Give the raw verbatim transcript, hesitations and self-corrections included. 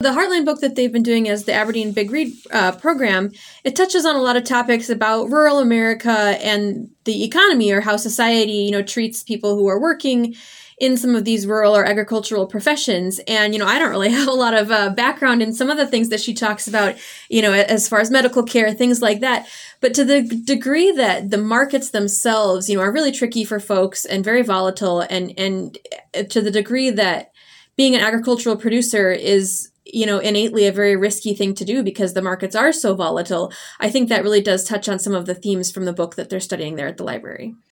the Heartland book that they've been doing as the Aberdeen Big Read uh, program, it touches on a lot of topics about rural America and the economy, or how society, you know, treats people who are working in some of these rural or agricultural professions. And, you know, I don't really have a lot of uh, background in some of the things that she talks about, you know, as far as medical care, things like that. But to the degree that the markets themselves, you know, are really tricky for folks and very volatile, and, and to the degree that being an agricultural producer is, you know, innately a very risky thing to do because the markets are so volatile, I think that really does touch on some of the themes from the book that they're studying there at the library.